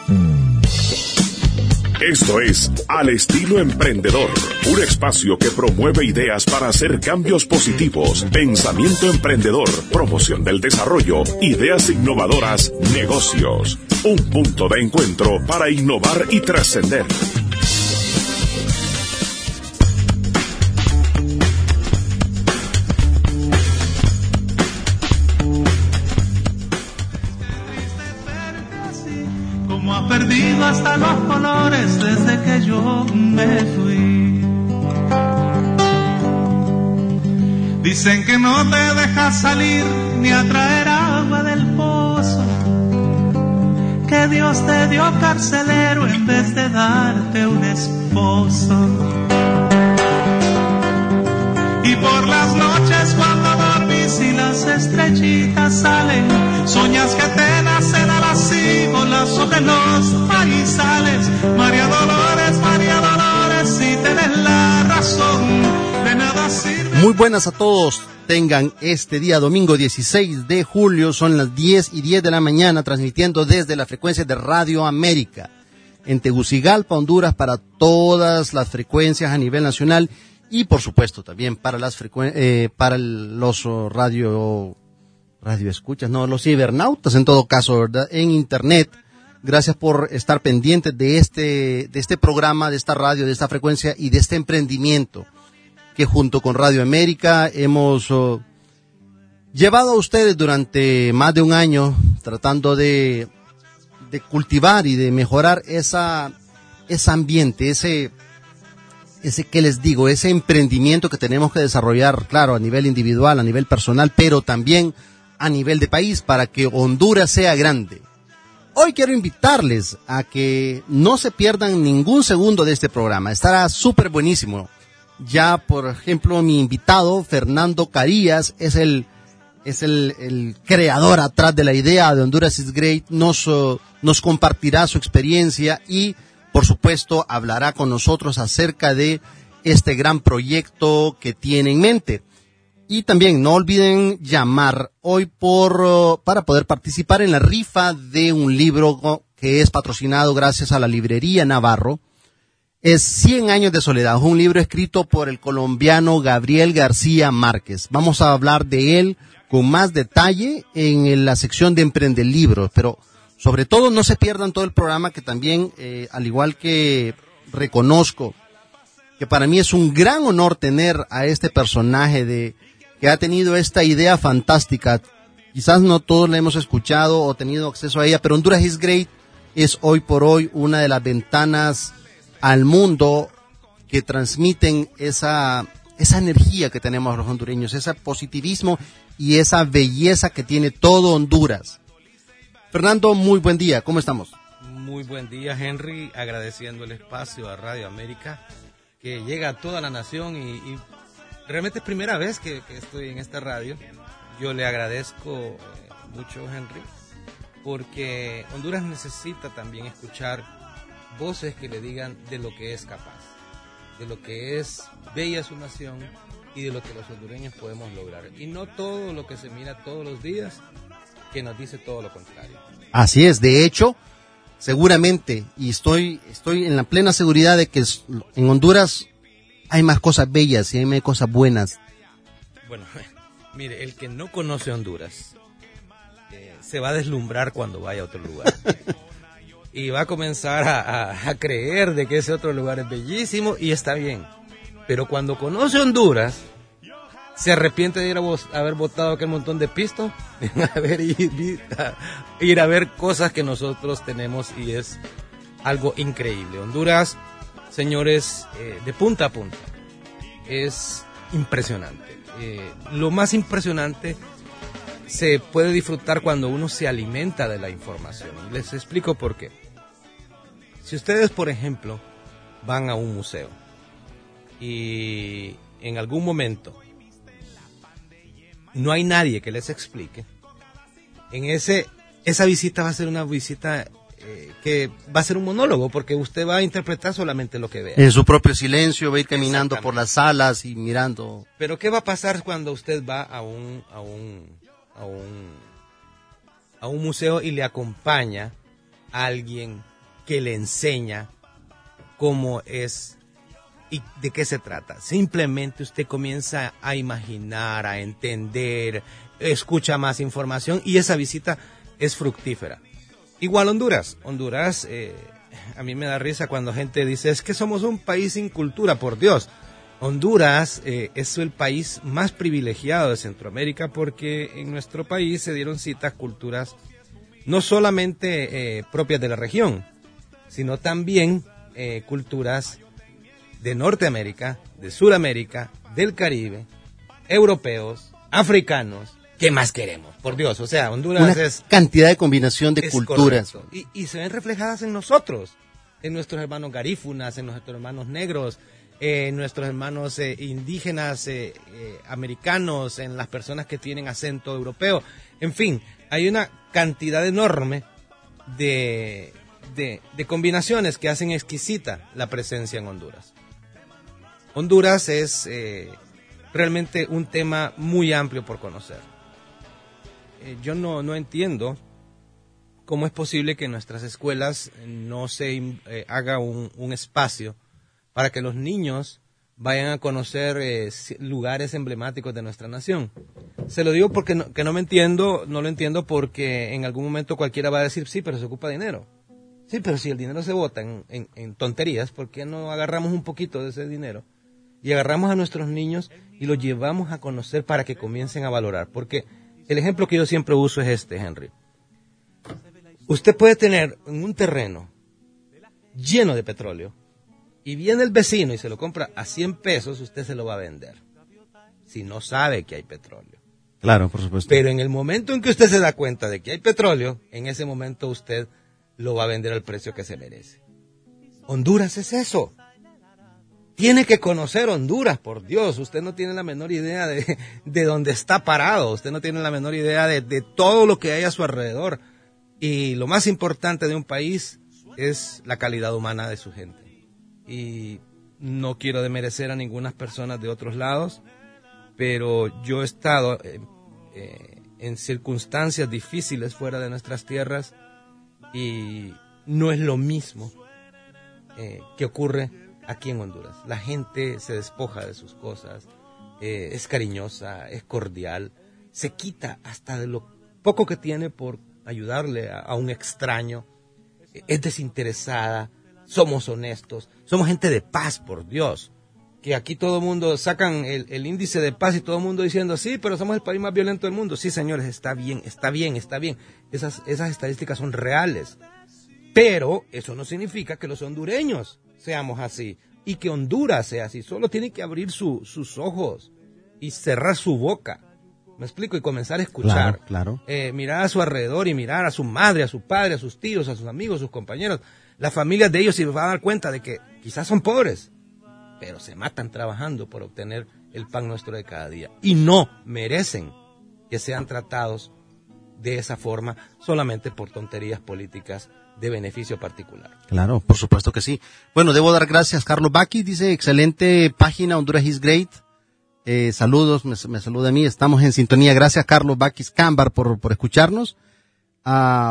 Esto es Al Estilo Emprendedor, un espacio que promueve ideas para hacer cambios positivos, pensamiento emprendedor, promoción del desarrollo, ideas innovadoras, negocios. Un punto de encuentro para innovar y trascender. Perdido hasta los colores desde que yo me fui. Dicen que no te dejas salir ni a traer agua del pozo, que Dios te dio carcelero en vez de darte un esposo. Y por las noches cuando dormís y las estrellitas salen, soñas que te nace la lascívola sobre los maizales. María Dolores, si tenés la razón, de nada sirve. Muy buenas a todos, tengan este día domingo 16 de julio, son las 10:10 de la mañana, transmitiendo desde la frecuencia de Radio América, en Tegucigalpa, Honduras, para todas las frecuencias a nivel nacional. Y por supuesto también para los radioescuchas, los cibernautas en todo caso, ¿verdad? En internet. Gracias por estar pendientes de este programa, de esta radio, de esta frecuencia y de este emprendimiento que junto con Radio América hemos llevado a ustedes durante más de un año, tratando de cultivar y de mejorar ese ambiente, ese emprendimiento que tenemos que desarrollar, claro, a nivel individual, a nivel personal, pero también a nivel de país, para que Honduras sea grande. Hoy quiero invitarles a que no se pierdan ningún segundo de este programa, estará súper buenísimo. Ya, por ejemplo, mi invitado, Fernando Carías, es el creador atrás de la idea de Honduras is Great, nos compartirá su experiencia y por supuesto, hablará con nosotros acerca de este gran proyecto que tiene en mente. Y también no olviden llamar hoy para poder participar en la rifa de un libro que es patrocinado gracias a la librería Navarro. Es 100 años de soledad, un libro escrito por el colombiano Gabriel García Márquez. Vamos a hablar de él con más detalle en la sección de Emprende Libros, pero sobre todo no se pierdan todo el programa, que también, al igual que reconozco que para mí es un gran honor tener a este personaje que ha tenido esta idea fantástica. Quizás no todos la hemos escuchado o tenido acceso a ella, pero Honduras is Great es hoy por hoy una de las ventanas al mundo que transmiten esa energía que tenemos los hondureños, ese positivismo y esa belleza que tiene todo Honduras. Fernando, muy buen día, ¿cómo estamos? Muy buen día, Henry, agradeciendo el espacio a Radio América, que llega a toda la nación y realmente es primera vez que estoy en esta radio. Yo le agradezco mucho, Henry, porque Honduras necesita también escuchar voces que le digan de lo que es capaz, de lo que es bella su nación y de lo que los hondureños podemos lograr. Y no todo lo que se mira todos los días que nos dice todo lo contrario. Así es, de hecho, seguramente, y estoy en la plena seguridad de que en Honduras hay más cosas bellas y hay más cosas buenas. Bueno, mire, el que no conoce Honduras se va a deslumbrar cuando vaya a otro lugar. Y va a comenzar a creer de que ese otro lugar es bellísimo y está bien. Pero cuando conoce Honduras, se arrepiente de haber botado aquel montón de pistos, ir a ver cosas que nosotros tenemos, y es algo increíble. Honduras, señores, de punta a punta, es impresionante. Lo más impresionante se puede disfrutar cuando uno se alimenta de la información. Y les explico por qué. Si ustedes, por ejemplo, van a un museo y en algún momento no hay nadie que les explique, esa visita va a ser una visita que va a ser un monólogo, porque usted va a interpretar solamente lo que vea. En su propio silencio va a ir caminando por las salas y mirando. Pero ¿qué va a pasar cuando usted va a un museo y le acompaña a alguien que le enseña cómo es y de qué se trata. Simplemente usted comienza a imaginar, a entender, escucha más información y esa visita es fructífera. Igual Honduras. Honduras, a mí me da risa cuando gente dice, es que somos un país sin cultura, por Dios. Honduras es el país más privilegiado de Centroamérica porque en nuestro país se dieron cita culturas no solamente propias de la región, sino también culturas de Norteamérica, de Sudamérica, del Caribe, europeos, africanos. ¿Qué más queremos? Por Dios, o sea, Honduras es cantidad de combinación de culturas. Y se ven reflejadas en nosotros, en nuestros hermanos garífunas, en nuestros hermanos negros, en nuestros hermanos indígenas, americanos, en las personas que tienen acento europeo. En fin, hay una cantidad enorme de combinaciones que hacen exquisita la presencia en Honduras. Honduras es realmente un tema muy amplio por conocer. Yo no entiendo cómo es posible que en nuestras escuelas no se haga un espacio para que los niños vayan a conocer lugares emblemáticos de nuestra nación. Se lo digo porque no lo entiendo porque en algún momento cualquiera va a decir, sí, pero se ocupa dinero. Sí, pero si el dinero se bota en tonterías, ¿por qué no agarramos un poquito de ese dinero y agarramos a nuestros niños y los llevamos a conocer para que comiencen a valorar? Porque el ejemplo que yo siempre uso es este, Henry. Usted puede tener un terreno lleno de petróleo y viene el vecino y se lo compra a 100 pesos, usted se lo va a vender si no sabe que hay petróleo. Claro, por supuesto. Pero en el momento en que usted se da cuenta de que hay petróleo, en ese momento usted lo va a vender al precio que se merece. Honduras es eso. Tiene que conocer Honduras, por Dios. Usted no tiene la menor idea de dónde está parado. Usted no tiene la menor idea de todo lo que hay a su alrededor. Y lo más importante de un país es la calidad humana de su gente. Y no quiero desmerecer a ninguna persona de otros lados, pero yo he estado en circunstancias difíciles fuera de nuestras tierras y no es lo mismo que ocurre aquí en Honduras. La gente se despoja de sus cosas, es cariñosa, es cordial, se quita hasta de lo poco que tiene por ayudarle a un extraño, es desinteresada, somos honestos, somos gente de paz, por Dios. Que aquí todo el mundo sacan el índice de paz y todo el mundo diciendo, sí, pero somos el país más violento del mundo. Sí, señores, está bien. Esas estadísticas son reales. Pero eso no significa que los hondureños seamos así y que Honduras sea así. Solo tiene que abrir sus ojos y cerrar su boca. ¿Me explico? Y comenzar a escuchar. Claro. Mirar a su alrededor y mirar a su madre, a su padre, a sus tíos, a sus amigos, a sus compañeros, las familias de ellos, y se va a dar cuenta de que quizás son pobres, pero se matan trabajando por obtener el pan nuestro de cada día. Y no merecen que sean tratados de esa forma solamente por tonterías políticas de beneficio particular. Claro, por supuesto que sí. Bueno, debo dar gracias. Carlos Baki dice, excelente página, Honduras is great. Saludos, me saluda a mí, estamos en sintonía. Gracias, Carlos Bakis Cámbar, por escucharnos. A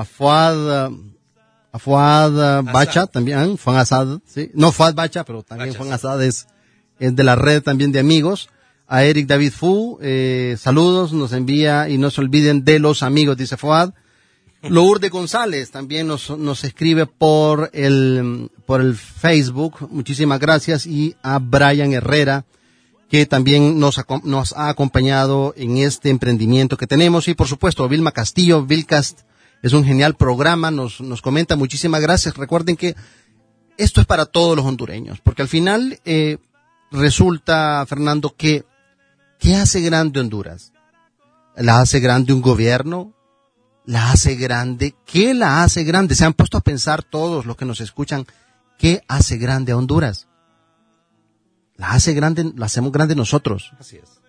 Fuad Bacha también, Fuad Asad, sí. No Fuad Bacha, pero también Fuad Asad es de la red también de amigos. A Eric David Fu, saludos, nos envía y no se olviden de los amigos, dice Fuad. Lourdes González también nos escribe por el Facebook, muchísimas gracias. Y a Brian Herrera, que también nos ha acompañado en este emprendimiento que tenemos. Y por supuesto, Vilma Castillo, Vilcast, es un genial programa, nos comenta, muchísimas gracias. Recuerden que esto es para todos los hondureños, porque al final resulta, Fernando, que ¿qué hace grande Honduras? ¿La hace grande un gobierno? ¿La hace grande? ¿Qué la hace grande? Se han puesto a pensar todos los que nos escuchan, ¿qué hace grande a Honduras? La hace grande, la hacemos grande nosotros. Así es.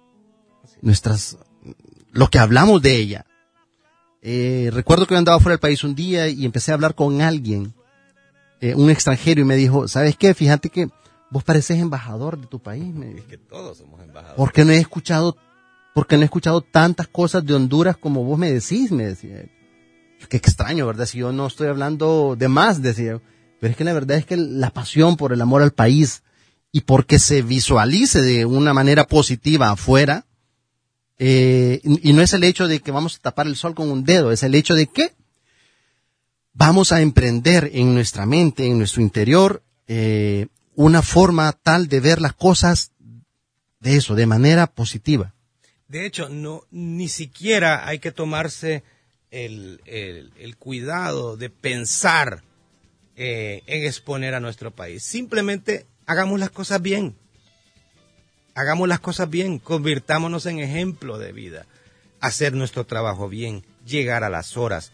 Lo que hablamos de ella. Recuerdo que yo andaba fuera del país un día y empecé a hablar con alguien, un extranjero, y me dijo, ¿sabes qué? Fíjate que vos pareces embajador de tu país. Es que todos somos embajadores. Porque no he escuchado tantas cosas de Honduras como vos me decís, me decía. Qué extraño, ¿verdad? Si yo no estoy hablando de más, decía. Pero es que la verdad es que la pasión por el amor al país y porque se visualice de una manera positiva afuera, y no es el hecho de que vamos a tapar el sol con un dedo, es el hecho de que vamos a emprender en nuestra mente, en nuestro interior, una forma tal de ver las cosas de eso, de manera positiva. De hecho, ni siquiera hay que tomarse el cuidado de pensar en exponer a nuestro país. Simplemente hagamos las cosas bien. Hagamos las cosas bien, convirtámonos en ejemplo de vida, hacer nuestro trabajo bien, llegar a las horas,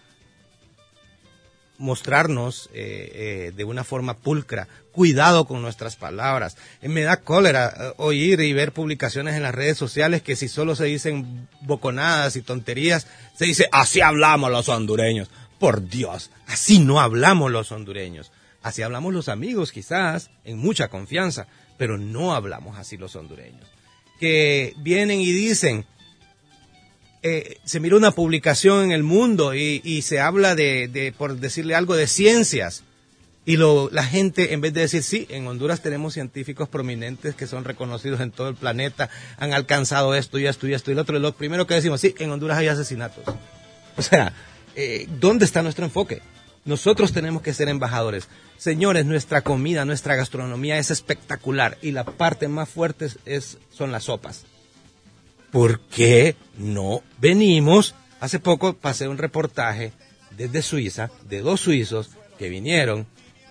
mostrarnos de una forma pulcra, cuidado con nuestras palabras. Me da cólera oír y ver publicaciones en las redes sociales que si solo se dicen boconadas y tonterías, se dice, así hablamos los hondureños. Por Dios, así no hablamos los hondureños. Así hablamos los amigos quizás, en mucha confianza, pero no hablamos así los hondureños. Que vienen y dicen, se mira una publicación en El Mundo y se habla por decirle algo, de ciencias. Y la gente, en vez de decir, sí, en Honduras tenemos científicos prominentes que son reconocidos en todo el planeta, han alcanzado esto y esto y esto y lo otro. Lo primero que decimos, sí, en Honduras hay asesinatos. O sea, ¿dónde está nuestro enfoque? Nosotros tenemos que ser embajadores. Señores, nuestra comida, nuestra gastronomía es espectacular y la parte más fuerte son las sopas. ¿Por qué no venimos? Hace poco pasé un reportaje desde Suiza, de 2 suizos que vinieron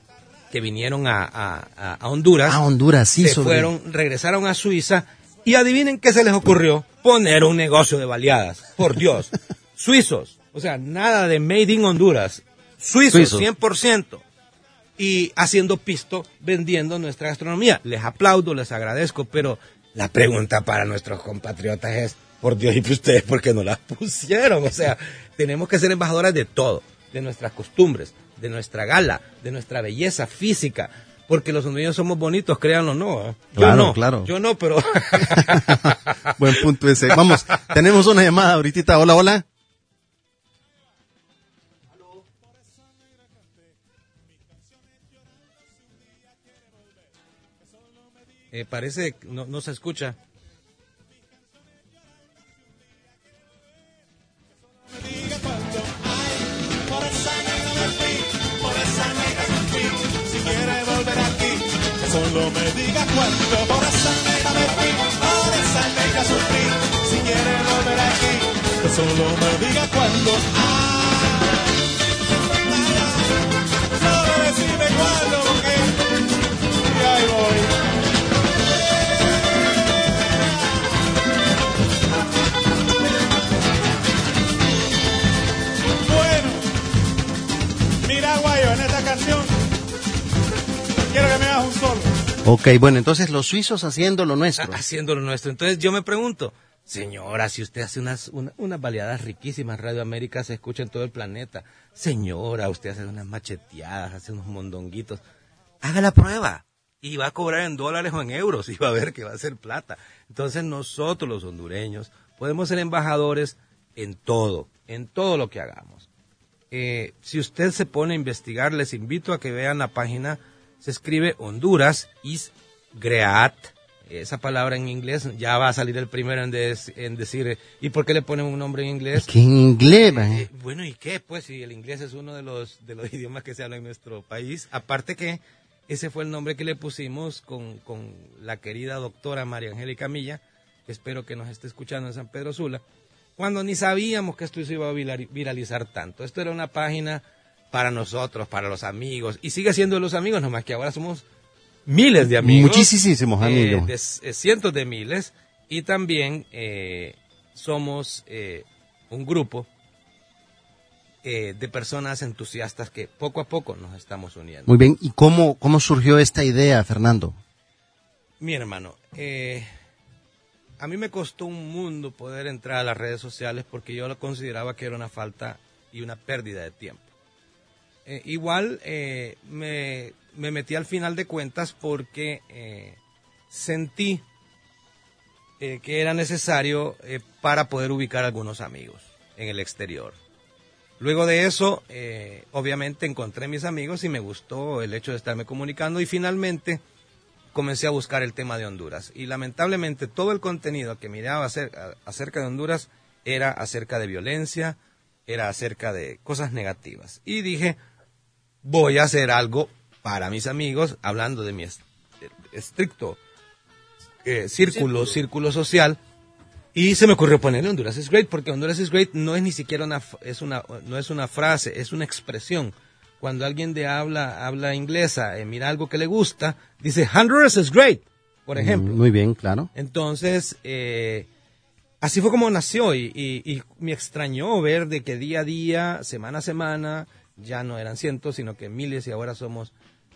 a Honduras. A Honduras, sí. Regresaron a Suiza y adivinen qué se les ocurrió. Poner un negocio de baleadas. Por Dios. Suizos. O sea, nada de Made in Honduras. Suizos, 100%. Y haciendo pisto, vendiendo nuestra gastronomía. Les aplaudo, les agradezco, pero la pregunta para nuestros compatriotas es, por Dios, ¿y ustedes por qué no las pusieron? O sea, tenemos que ser embajadoras de todo, de nuestras costumbres, de nuestra gala, de nuestra belleza física, porque los hondureños somos bonitos, créanlo o no. Claro. Yo no, pero... Buen punto ese. Vamos, tenemos una llamada ahorita. Hola. Parece que no se escucha. Solo me diga cuándo, por esa negra me fui, por esa negra sufrí. Si quiere volver aquí, que solo me diga cuándo. Solo decime cuándo, porque y ahí voy. Bueno, mira, Guayo, en esta canción quiero que me hagas un solo. Ok, bueno, entonces los suizos haciendo lo nuestro. Haciendo lo nuestro. Entonces yo me pregunto, señora, si usted hace unas baleadas riquísimas, Radio América se escucha en todo el planeta. Señora, usted hace unas macheteadas, hace unos mondonguitos. Haga la prueba. Y va a cobrar en dólares o en euros y va a ver que va a ser plata. Entonces nosotros los hondureños podemos ser embajadores en todo lo que hagamos. Si usted se pone a investigar, les invito a que vean la página. Se escribe Honduras is Great. Esa palabra en inglés ya va a salir el primero en decir, ¿y por qué le ponen un nombre en inglés? ¿Qué en inglés? Bueno, ¿y qué? Pues si el inglés es uno de los idiomas que se habla en nuestro país. Aparte que ese fue el nombre que le pusimos con la querida doctora María Angélica Milla, que espero que nos esté escuchando en San Pedro Sula, cuando ni sabíamos que esto se iba a viralizar tanto. Esto era una página para nosotros, para los amigos, y sigue siendo de los amigos, nomás que ahora somos miles de amigos. Muchísimos amigos. Cientos de miles, y también somos un grupo de personas entusiastas que poco a poco nos estamos uniendo. Muy bien, ¿y cómo surgió esta idea, Fernando? Mi hermano, a mí me costó un mundo poder entrar a las redes sociales porque yo lo consideraba que era una falta y una pérdida de tiempo. Igual me metí al final de cuentas porque sentí que era necesario para poder ubicar a algunos amigos en el exterior. Luego de eso, obviamente encontré mis amigos y me gustó el hecho de estarme comunicando y finalmente comencé a buscar el tema de Honduras. Y lamentablemente todo el contenido que miraba acerca de Honduras era acerca de violencia, era acerca de cosas negativas. Y dije, voy a hacer algo para mis amigos, hablando de mi estricto círculo social. Y se me ocurrió ponerle Honduras is Great, porque Honduras is Great no es ni siquiera no es una frase, es una expresión. Cuando alguien de habla inglesa mira algo que le gusta, dice Honduras is Great, por ejemplo. Muy bien, claro. Entonces, así fue como nació y me extrañó ver de que día a día, semana a semana, ya no eran cientos, sino que miles y ahora somos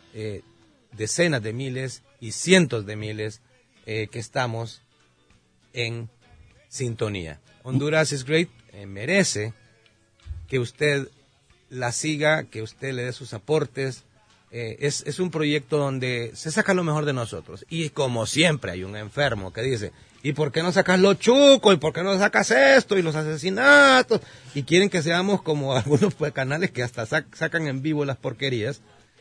decenas de miles y cientos de miles que estamos en sintonía. Honduras is Great merece que usted la siga, que usted le dé sus aportes. Es un proyecto donde se saca lo mejor de nosotros. Y como siempre hay un enfermo que dice, ¿y por qué no sacas lo chuco? ¿Y por qué no sacas esto? Y los asesinatos. Y quieren que seamos como algunos canales que hasta sacan en vivo las porquerías.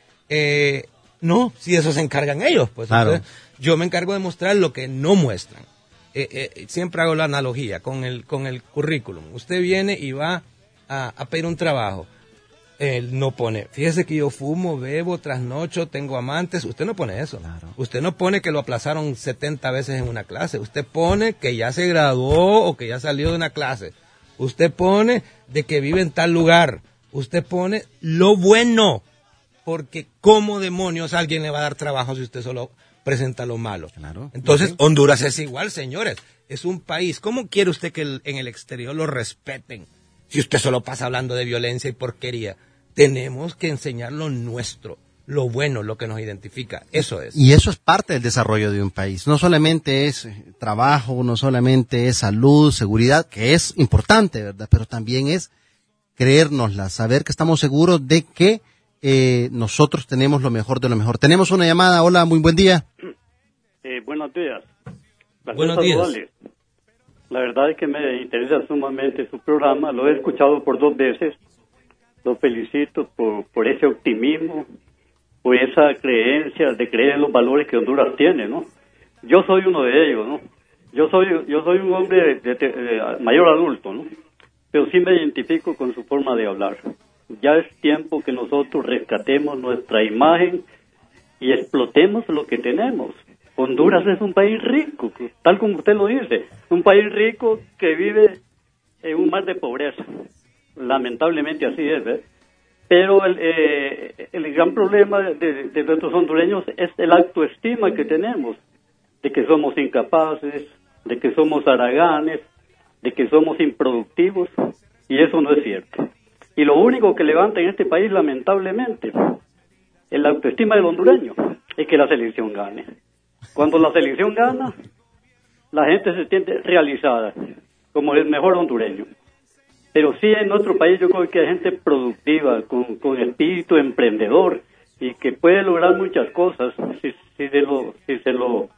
No, si eso se encargan ellos. Pues claro. Entonces, yo me encargo de mostrar lo que no muestran. Siempre hago la analogía con el currículum. Usted viene y va a pedir un trabajo. Él no pone, fíjese que yo fumo, bebo, trasnocho, tengo amantes. Usted no pone eso. Claro. Usted no pone que lo aplazaron 70 veces en una clase. Usted pone que ya se graduó o que ya salió de una clase. Usted pone de que vive en tal lugar. Usted pone lo bueno. Porque ¿cómo demonios alguien le va a dar trabajo si usted solo presenta lo malo? Claro. Entonces, Honduras es igual, señores. Es un país. ¿Cómo quiere usted que en el exterior lo respeten? Si usted solo pasa hablando de violencia y porquería. Tenemos que enseñar lo nuestro, lo bueno, lo que nos identifica. Eso es. Y eso es parte del desarrollo de un país. No solamente es trabajo, no solamente es salud, seguridad, que es importante, ¿verdad? Pero también es creérnosla, saber que estamos seguros de que nosotros tenemos lo mejor de lo mejor. Tenemos una llamada. Hola, muy buen día. Buenos días. Buenos días. La verdad es que me interesa sumamente su programa. Lo he escuchado por 2 veces. Lo felicito por ese optimismo, por esa creencia de creer en los valores que Honduras tiene, ¿no? Yo soy uno de ellos, ¿no? Yo soy un hombre mayor adulto, ¿no? Pero sí me identifico con su forma de hablar. Ya es tiempo que nosotros rescatemos nuestra imagen y explotemos lo que tenemos. Honduras es un país rico, tal como usted lo dice, un país rico que vive en un mar de pobreza. Lamentablemente así es, ¿eh? Pero el gran problema de nuestros hondureños es el autoestima que tenemos, de que somos incapaces, de que somos haraganes, de que somos improductivos, y eso no es cierto. Y lo único que levanta en este país, lamentablemente, el autoestima del hondureño, es que la selección gane. Cuando la selección gana, la gente se siente realizada, como el mejor hondureño. Pero sí, en nuestro país yo creo que hay gente productiva, con espíritu emprendedor, y que puede lograr muchas cosas si se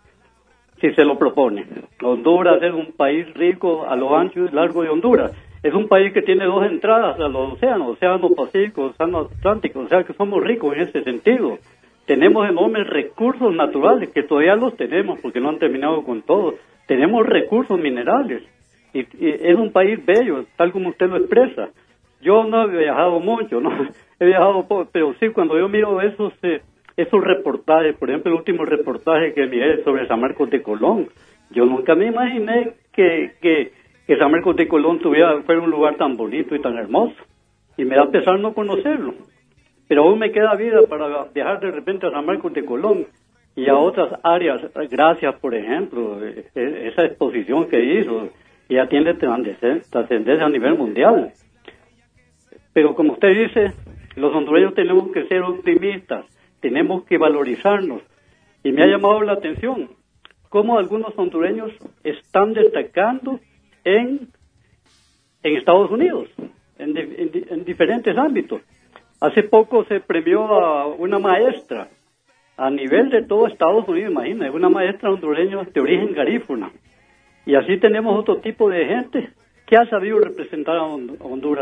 lo propone. Honduras es un país rico a lo ancho y largo de Honduras. Es un país que tiene 2 entradas a los océanos, Océano Pacífico, Océano Atlántico, o sea que somos ricos en ese sentido. Tenemos enormes recursos naturales, que todavía los tenemos porque no han terminado con todo. Tenemos recursos minerales. Y es un país bello, tal como usted lo expresa. Yo no he viajado mucho, no he viajado poco, pero sí, cuando yo miro esos reportajes, por ejemplo, el último reportaje que miré sobre San Marcos de Colón, yo nunca me imaginé que San Marcos de Colón fuera un lugar tan bonito y tan hermoso. Y me da pesar no conocerlo. Pero aún me queda vida para viajar de repente a San Marcos de Colón y a otras áreas. Gracias, por ejemplo, esa exposición que hizo. Y ya tiene trascendencia a nivel mundial. Pero como usted dice, los hondureños tenemos que ser optimistas, tenemos que valorizarnos. Y me ha llamado la atención cómo algunos hondureños están destacando en Estados Unidos, en diferentes ámbitos. Hace poco se premió a una maestra a nivel de todo Estados Unidos, imagínate, una maestra hondureña de origen garífuna. Y así tenemos otro tipo de gente que ha sabido representar a Honduras.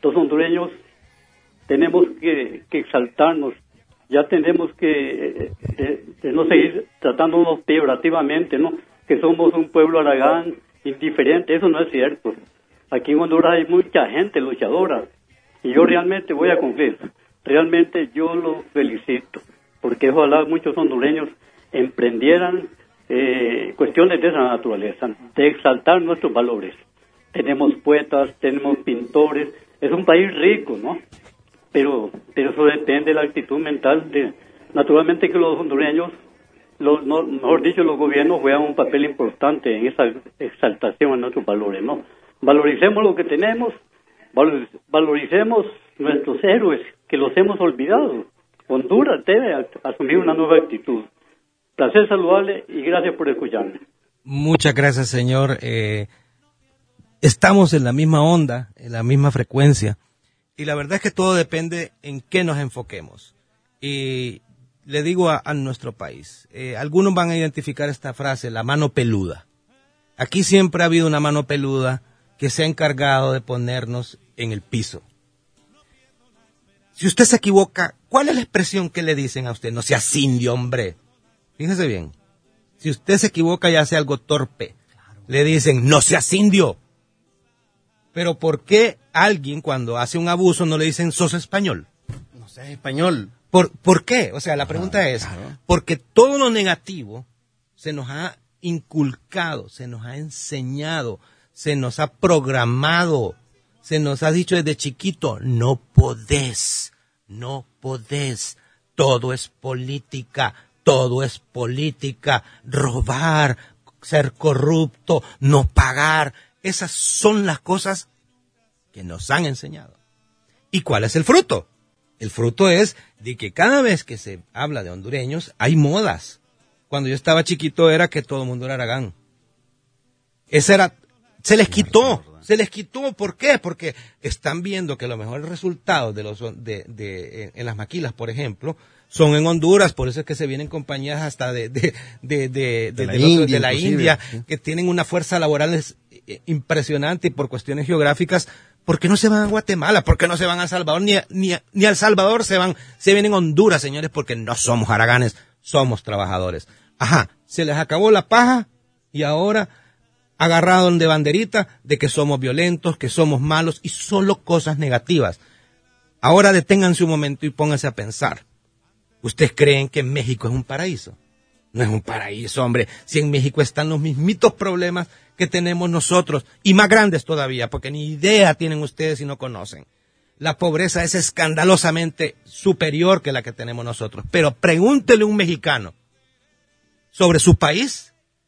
los hondureños tenemos que exaltarnos, ya tenemos que no seguir tratándonos peyorativamente, ¿no? Que somos un pueblo haragán, indiferente. Eso no es cierto. Aquí en Honduras hay mucha gente luchadora, y yo realmente voy a cumplir. Realmente yo los felicito, porque ojalá muchos hondureños emprendieran cuestiones de esa naturaleza, de exaltar nuestros valores. Tenemos poetas, tenemos pintores, es un país rico, ¿no? Pero eso depende de la actitud mental. Naturalmente que los hondureños, mejor dicho, los gobiernos juegan un papel importante en esa exaltación de nuestros valores, ¿no? Valoricemos lo que tenemos, valoricemos nuestros héroes, que los hemos olvidado. Honduras debe asumir una nueva actitud. Placer saludarle y gracias por escucharme. Muchas gracias, señor. Estamos en la misma onda, en la misma frecuencia, y la verdad es que todo depende en qué nos enfoquemos. Y le digo a nuestro país, algunos van a identificar esta frase, la mano peluda. Aquí siempre ha habido una mano peluda que se ha encargado de ponernos en el piso. Si usted se equivoca, ¿cuál es la expresión que le dicen a usted? No seas indio, hombre. Fíjese bien. Si usted se equivoca y hace algo torpe, le dicen, no seas indio. Pero ¿por qué alguien cuando hace un abuso no le dicen, sos español? No seas español. ¿Por qué? O sea, la pregunta es, porque todo lo negativo se nos ha inculcado, se nos ha enseñado, se nos ha programado, se nos ha dicho desde chiquito, no podés, todo es política, robar, ser corrupto, no pagar. Esas son las cosas que nos han enseñado. ¿Y cuál es el fruto? El fruto es de que cada vez que se habla de hondureños hay modas. Cuando yo estaba chiquito era que todo el mundo era haragán. Se les quitó. ¿Por qué? Porque están viendo que los mejores resultados en las maquilas, por ejemplo, son en Honduras. Por eso es que se vienen compañías hasta de la India, que tienen una fuerza laboral impresionante, y por cuestiones geográficas, ¿por qué no se van a Guatemala? ¿Por qué no se van a El Salvador? Ni a El Salvador se vienen a Honduras, señores, porque no somos haraganes, somos trabajadores. Ajá, se les acabó la paja y ahora agarraron de banderita de que somos violentos, que somos malos y solo cosas negativas. Ahora deténganse un momento y pónganse a pensar. ¿Ustedes creen que México es un paraíso? No es un paraíso, hombre. Si en México están los mismitos problemas que tenemos nosotros, y más grandes todavía, porque ni idea tienen ustedes si no conocen. La pobreza es escandalosamente superior que la que tenemos nosotros. Pero pregúntele a un mexicano sobre su país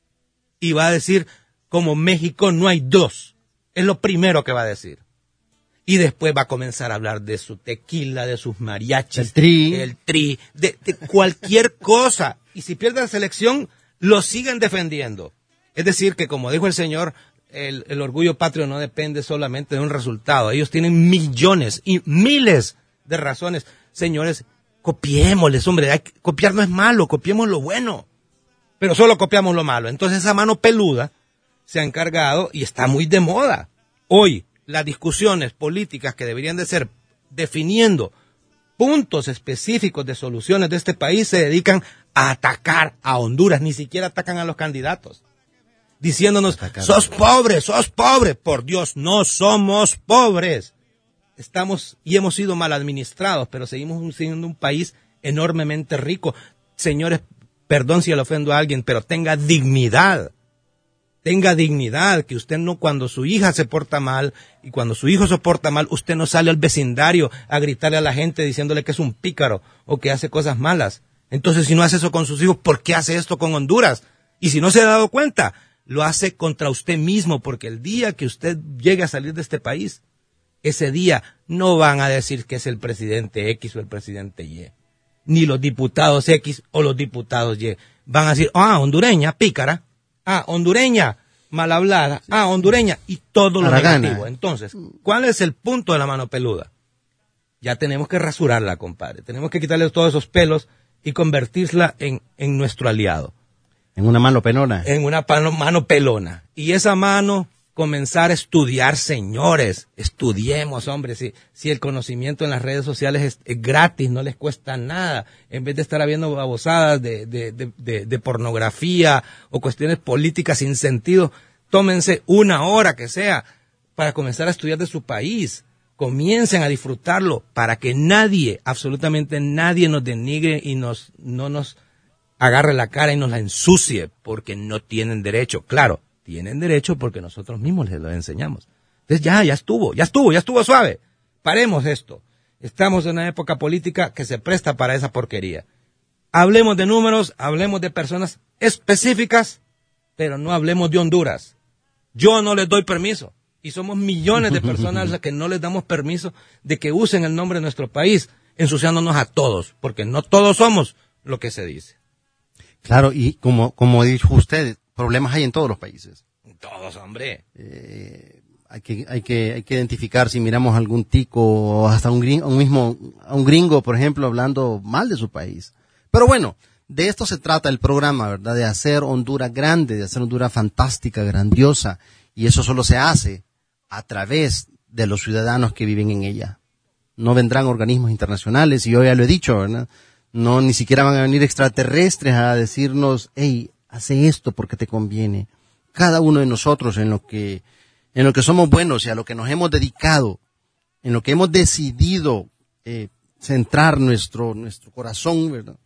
y va a decir, como México no hay dos. Es lo primero que va a decir. Y después va a comenzar a hablar de su tequila, de sus mariachis, el tri, de cualquier cosa. Y si pierde la selección, lo siguen defendiendo. Es decir, que como dijo el señor, el orgullo patrio no depende solamente de un resultado. Ellos tienen millones y miles de razones. Señores, copiémosles, hombre. Copiar no es malo, copiemos lo bueno. Pero solo copiamos lo malo. Entonces esa mano peluda se ha encargado y está muy de moda. Hoy, las discusiones políticas que deberían de ser definiendo puntos específicos de soluciones de este país se dedican a atacar a Honduras. Ni siquiera atacan a los candidatos. Diciéndonos, sos pobre. Por Dios, no somos pobres. Estamos y hemos sido mal administrados, pero seguimos siendo un país enormemente rico. Señores, perdón si le ofendo a alguien, pero tenga dignidad. Tenga dignidad, que usted no, cuando su hija se porta mal y cuando su hijo se porta mal, usted no sale al vecindario a gritarle a la gente diciéndole que es un pícaro o que hace cosas malas. Entonces, si no hace eso con sus hijos, ¿por qué hace esto con Honduras? Y si no se ha dado cuenta, lo hace contra usted mismo, porque el día que usted llegue a salir de este país, ese día no van a decir que es el presidente X o el presidente Y, ni los diputados X o los diputados Y. Van a decir, hondureña, pícara. Hondureña, mal hablada. Hondureña, y todo lo negativo. Entonces, ¿cuál es el punto de la mano peluda? Ya tenemos que rasurarla, compadre. Tenemos que quitarle todos esos pelos y convertirla en nuestro aliado. En una mano pelona. En una mano pelona. Y esa mano comenzar a estudiar, señores. Estudiemos, hombre. Si el conocimiento en las redes sociales es gratis, no les cuesta nada. En vez de estar habiendo babosadas de pornografía o cuestiones políticas sin sentido, tómense una hora que sea para comenzar a estudiar de su país. Comiencen a disfrutarlo para que nadie, absolutamente nadie nos denigre y no nos agarre la cara y nos la ensucie, porque no tienen derecho. Claro, tienen derecho porque nosotros mismos les lo enseñamos. Entonces ya estuvo suave. Paremos esto. Estamos en una época política que se presta para esa porquería. Hablemos de números, hablemos de personas específicas, pero no hablemos de Honduras. Yo no les doy permiso. Y somos millones de personas a las que no les damos permiso de que usen el nombre de nuestro país, ensuciándonos a todos, porque no todos somos lo que se dice. Claro, y como dijo usted, problemas hay en todos los países. Todos, hombre. Hay que identificar si miramos algún tico o hasta un gringo, por ejemplo, hablando mal de su país. Pero bueno, de esto se trata el programa, ¿verdad? De hacer Honduras grande, de hacer Honduras fantástica, grandiosa. Y eso solo se hace a través de los ciudadanos que viven en ella. No vendrán organismos internacionales, y yo ya lo he dicho, ¿verdad? No, ni siquiera van a venir extraterrestres a decirnos, hey, hace esto porque te conviene. Cada uno de nosotros en lo que somos buenos y a lo que nos hemos dedicado, en lo que hemos decidido centrar nuestro corazón, ¿verdad?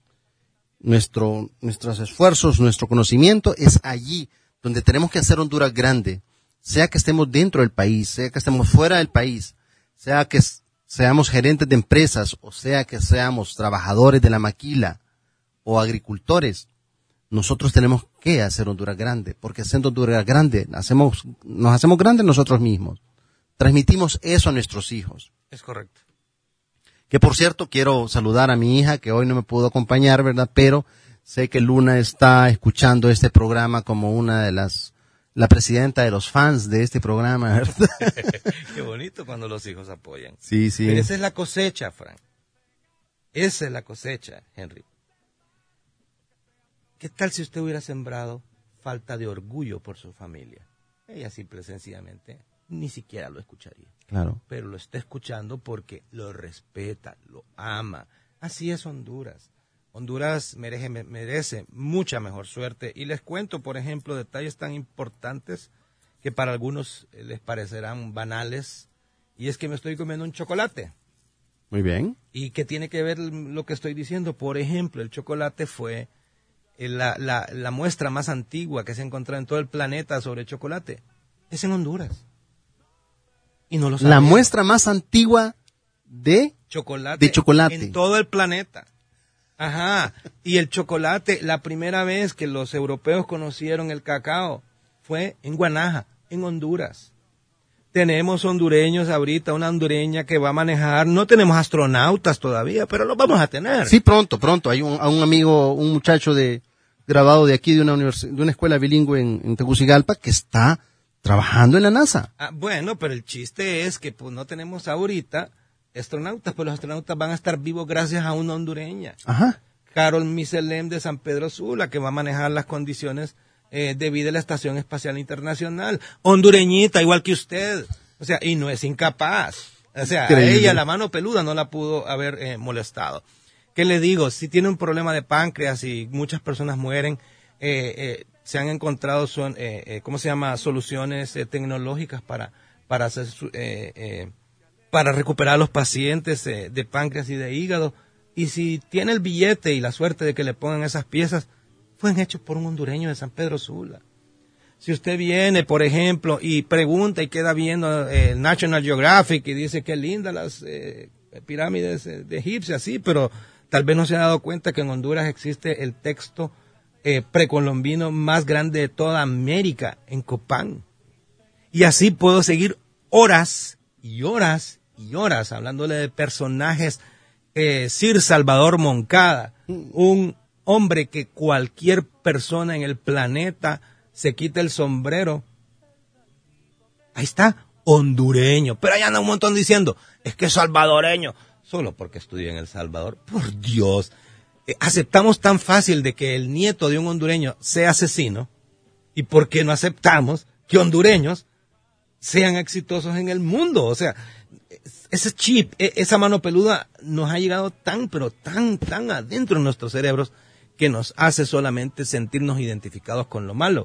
Nuestros esfuerzos, nuestro conocimiento, es allí donde tenemos que hacer Honduras grande. Sea que estemos dentro del país, sea que estemos fuera del país, sea que seamos gerentes de empresas, o sea que seamos trabajadores de la maquila o agricultores, nosotros tenemos que hacer Honduras grande, porque haciendo Honduras grande, nos hacemos grandes nosotros mismos. Transmitimos eso a nuestros hijos. Es correcto. Que por cierto, quiero saludar a mi hija, que hoy no me pudo acompañar, ¿verdad? Pero sé que Luna está escuchando este programa como la presidenta de los fans de este programa, ¿verdad? Qué bonito cuando los hijos apoyan. Sí, sí. Pero esa es la cosecha, Frank. Esa es la cosecha, Henry. ¿Qué tal si usted hubiera sembrado falta de orgullo por su familia? Ella simple y sencillamente ni siquiera lo escucharía. Claro. Pero lo está escuchando porque lo respeta, lo ama. Así es Honduras. Honduras merece mucha mejor suerte. Y les cuento, por ejemplo, detalles tan importantes que para algunos les parecerán banales. Y es que me estoy comiendo un chocolate. Muy bien. ¿Y qué tiene que ver lo que estoy diciendo? Por ejemplo, el chocolate fue la muestra más antigua que se ha encontrado en todo el planeta sobre chocolate. Es en Honduras. Y no lo sabía. La muestra más antigua de chocolate en todo el planeta. Ajá, y el chocolate, la primera vez que los europeos conocieron el cacao fue en Guanaja, en Honduras. Tenemos hondureños ahorita, una hondureña que va a manejar, no tenemos astronautas todavía, pero los vamos a tener. Sí, pronto. Hay un amigo, un muchacho graduado de aquí de una escuela bilingüe en Tegucigalpa que está trabajando en la NASA. Bueno, pero el chiste es que pues no tenemos ahorita astronautas, pues los astronautas van a estar vivos gracias a una hondureña. Ajá. Carol Miselem de San Pedro Sula, que va a manejar las condiciones de vida de la Estación Espacial Internacional. Hondureñita, igual que usted. O sea, y no es incapaz. O sea, Increíble. A ella la mano peluda no la pudo haber molestado. ¿Qué le digo? Si tiene un problema de páncreas y muchas personas mueren, se han encontrado soluciones tecnológicas para hacer para recuperar a los pacientes de páncreas y de hígado. Y si tiene el billete y la suerte de que le pongan esas piezas, fueron hechos por un hondureño de San Pedro Sula. Si usted viene, por ejemplo, y pregunta y queda viendo National Geographic y dice que lindas las pirámides de egipcias, sí, pero tal vez no se ha dado cuenta que en Honduras existe el texto precolombino más grande de toda América, en Copán. Y así puedo seguir horas y horas y horas hablándole de personajes. Sir Salvador Moncada, un hombre que cualquier persona en el planeta se quita el sombrero. Ahí está, hondureño. Pero allá anda un montón diciendo, es que es salvadoreño. Solo porque estudia en El Salvador. Por Dios. Aceptamos tan fácil de que el nieto de un hondureño sea asesino. ¿Y por qué no aceptamos que hondureños sean exitosos en el mundo. O sea, ese chip, esa mano peluda nos ha llegado pero tan adentro en nuestros cerebros que nos hace solamente sentirnos identificados con lo malo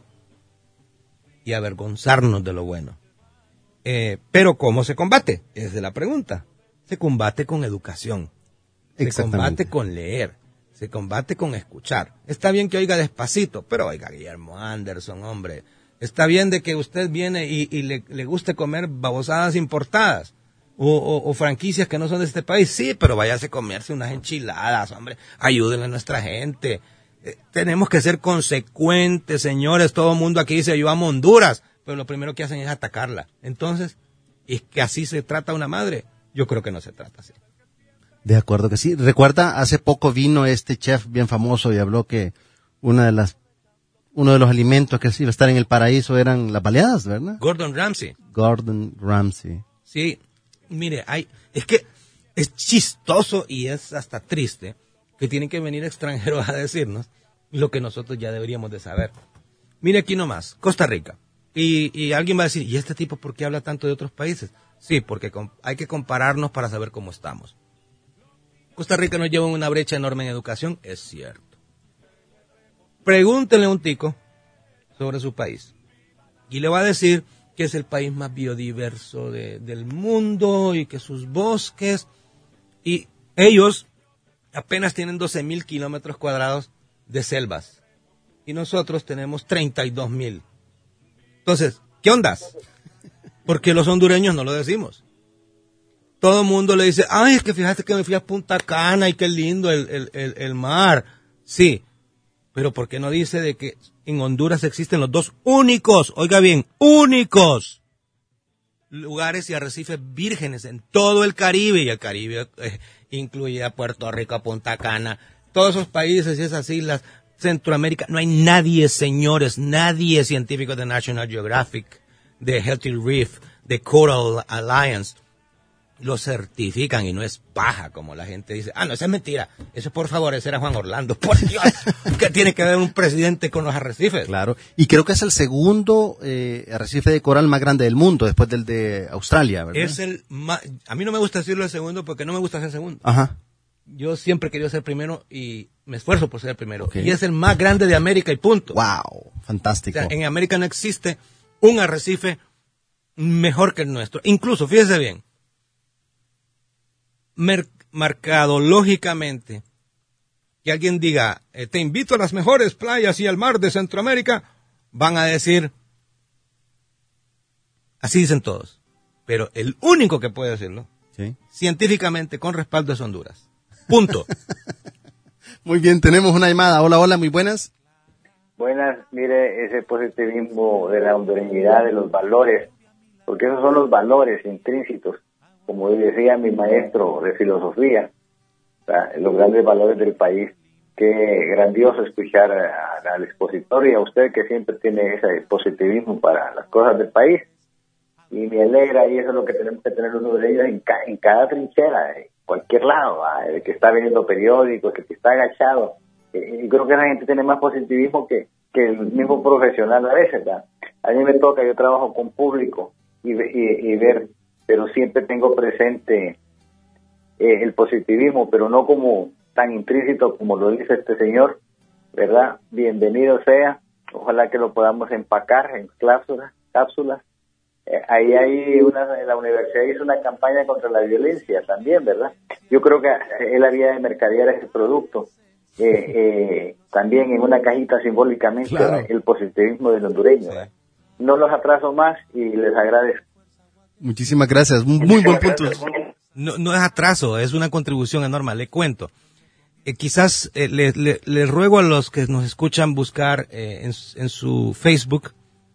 y avergonzarnos de lo bueno. Pero ¿cómo se combate? Esa es la pregunta. Se combate con educación. Se combate con leer. Se combate con escuchar. Está bien que oiga despacito, pero oiga Guillermo Anderson, hombre. Está bien de que usted viene y le guste comer babosadas importadas o franquicias que no son de este país. Sí, pero váyase a comerse unas enchiladas, hombre. Ayúdenle a nuestra gente. Tenemos que ser consecuentes, señores. Todo el mundo aquí dice yo amo Honduras, pero lo primero que hacen es atacarla. Entonces, ¿es que así se trata una madre? Yo creo que no se trata así. De acuerdo que sí. Recuerda, hace poco vino este chef bien famoso y habló que uno de los alimentos que iba a estar en el paraíso eran las baleadas, ¿verdad? Gordon Ramsay. Sí. Mire, es que es chistoso y es hasta triste que tienen que venir extranjeros a decirnos lo que nosotros ya deberíamos de saber. Mire aquí nomás, Costa Rica. Y alguien va a decir, ¿y este tipo por qué habla tanto de otros países? Sí, porque hay que compararnos para saber cómo estamos. Costa Rica nos lleva una brecha enorme en educación, es cierto. Pregúntenle a un tico sobre su país y le va a decir que es el país más biodiverso del mundo y que sus bosques, y ellos apenas tienen 12,000 kilómetros cuadrados de selvas y nosotros tenemos 32,000. Entonces, ¿qué ondas? Porque los hondureños no lo decimos. Todo el mundo le dice, ay, es que fíjate que me fui a Punta Cana y qué lindo el mar. Sí, pero ¿por qué no dice de que en Honduras existen los dos únicos, oiga bien, únicos lugares y arrecifes vírgenes en todo el Caribe? Y el Caribe incluye a Puerto Rico, a Punta Cana, todos esos países y esas islas, Centroamérica. No hay nadie, señores, nadie científico de National Geographic, de Healthy Reef, de Coral Alliance, lo certifican y no es paja como la gente dice. No, eso es mentira. Eso es por favorecer a Juan Orlando. Por Dios, ¿qué tiene que ver un presidente con los arrecifes? Claro, y creo que es el segundo arrecife de coral más grande del mundo, después del de Australia, ¿verdad? Es a mí no me gusta decirlo el segundo porque no me gusta ser segundo. Ajá. Yo siempre he querido ser primero y me esfuerzo por ser el primero. Okay. Y es el más grande de América y punto. Wow, fantástico. O sea, en América no existe un arrecife mejor que el nuestro. Incluso, fíjese bien, mercadológicamente, que alguien diga, te invito a las mejores playas y al mar de Centroamérica, van a decir, así dicen todos, pero el único que puede decirlo, ¿sí?, científicamente con respaldo es Honduras. Punto. Muy bien, tenemos una llamada. Hola, muy buenas. Buenas, mire, ese positivismo de la hondureñidad, de los valores, porque esos son los valores intrínsecos, como decía mi maestro de filosofía, los grandes valores del país. Qué grandioso escuchar al expositor y a usted que siempre tiene ese positivismo para las cosas del país. Y me alegra, y eso es lo que tenemos que tener los hondureños en cada trinchera, en cualquier lado, el que está viendo periódicos, el que está agachado. Y creo que la gente tiene más positivismo que el mismo profesional a veces, ¿verdad? A mí me toca, yo trabajo con público y ver, pero siempre tengo presente el positivismo, pero no como tan intrínseco como lo dice este señor, ¿verdad? Bienvenido sea, ojalá que lo podamos empacar en cápsulas. Ahí hay la universidad hizo una campaña contra la violencia también, ¿verdad? Yo creo que él había de mercadear ese producto. También en una cajita simbólicamente, claro, el positivismo del hondureño. Sí. No los atraso más y les agradezco. Muchísimas gracias, muy buen punto. No es atraso, es una contribución enorme, le cuento. Quizás les ruego a los que nos escuchan buscar en su Facebook